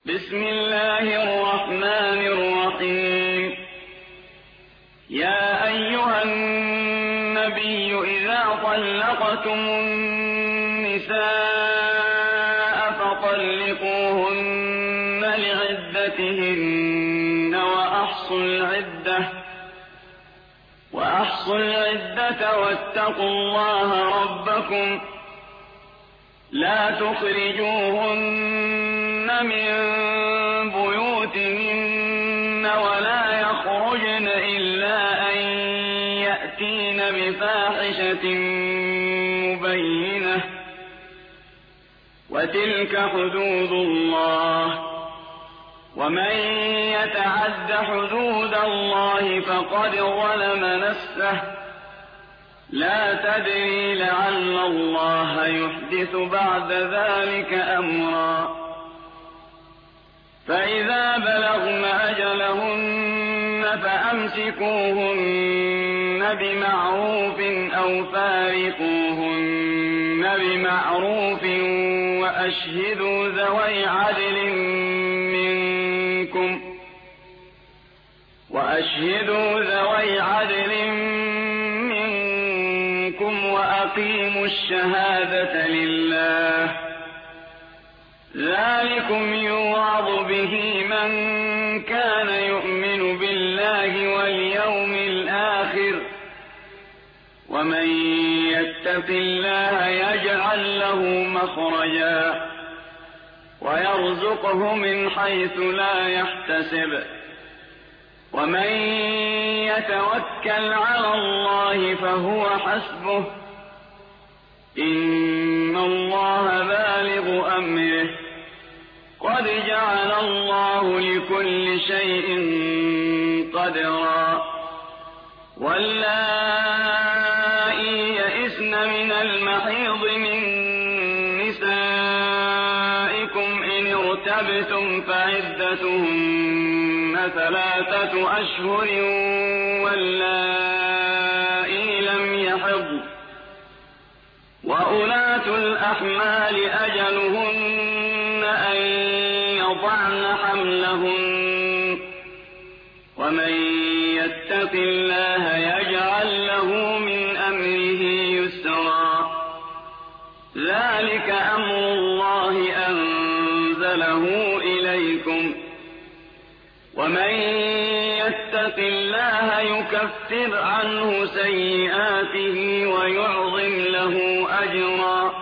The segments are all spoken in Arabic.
بسم الله الرحمن الرحيم. يا أيها النبي إذا طلقتم النساء فطلقوهن لعدتهن وأحصوا العدة واتقوا الله ربكم لا تخرجوهن من بيوتهن ولا يخرجن إلا أن يأتين بفاحشة مبينة وتلك حدود الله ومن يتعد حدود الله فقد ظلم نفسه لا تدري لعل الله يحدث بعد ذلك أمرا. فإذا بلغن أجلهن فأمسكوهن بمعروف أو فارقوهن بمعروف وأشهدوا ذوي عدل منكم وأقيموا الشهادة لله ذلكم يوعظ به من كان يؤمن بالله واليوم الآخر ومن يتق الله يجعل له مخرجا ويرزقه من حيث لا يحتسب ومن يتوكل على الله فهو حسبه إن الله بالغ أمره قد جعل الله لكل شيء قدرا. واللائي يئسن من المحيض من نسائكم إن ارتبتم فعدتهن 3 أشهر واللائي لم يحضن وأولاة الأحمال أجلهن أن يضعن حملهن ومن يتق الله يجعل له من أمره يسرا ذلك أمر الله أنزله إليكم ومن يتق الله يكفر عنه سيئاته ويعظم له أجرا.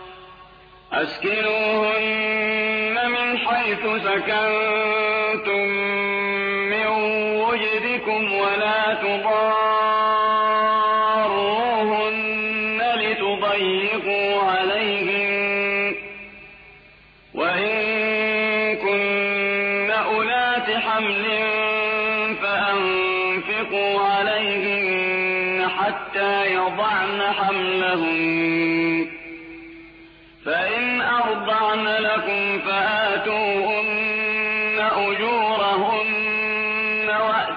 أسكنوهن من حيث سكنتم من وجدكم ولا تضاروهن لتضيقوا عليهن وإن كن أولات حمل فأنفقوا عليهن حتى يضعن حملهن فإن أرضعن لكم فآتوهن أجورهن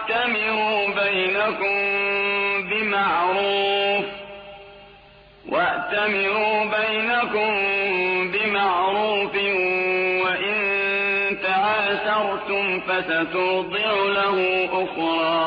وأتمروا بينكم بمعروف وإن تعاسرتم فسترضع له أخرى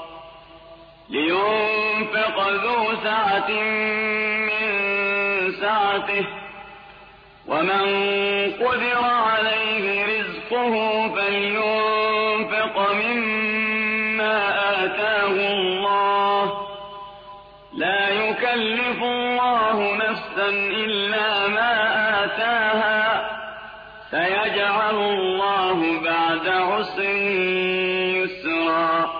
لينفق ذو سعة من سعته ومن قدر عليه رزقه فلينفق مما آتاه الله لا يكلف الله نفسا إلا ما آتاها سيجعل الله بعد عسر يسرا.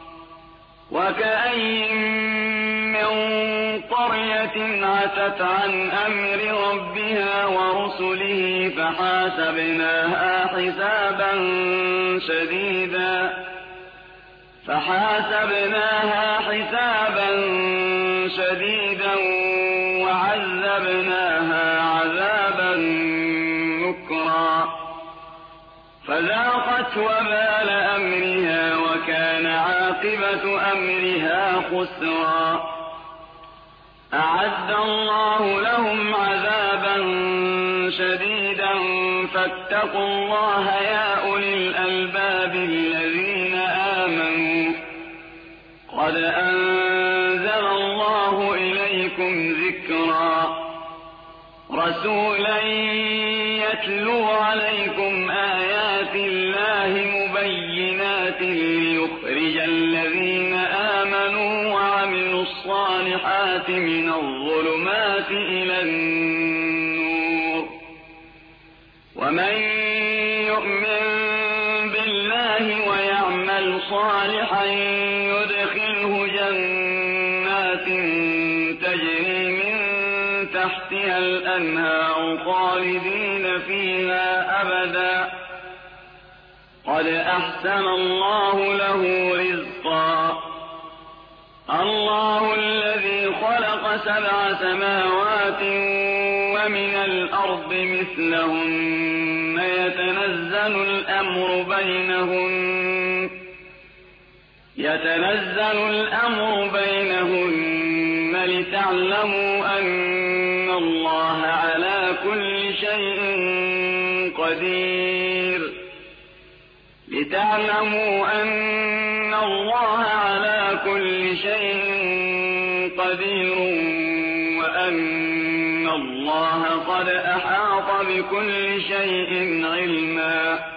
وكأين من قرية عتت عن أمر ربها ورسله فحاسبناها حسابا شديدا وعذبناها عذابا نكرا فذاقت وبال أمرها وكان عاقبة أمرها خسرا. أعد الله لهم عذابا شديدا فاتقوا الله يا ليخرج الذين آمنوا وعملوا الصالحات من الظلمات إلى النور. ومن يؤمن بالله ويعمل صالحا يدخله جنات تجري من تحتها الأنهار خالدين فيها أبدا قد أحسن الله له رزقا. الله الذي خلق 7 سماوات ومن الأرض مثلهن يتنزل الأمر بينهن لتعلموا أن الله على كل شيء قدير وأن الله قد أحاط بكل شيء علما.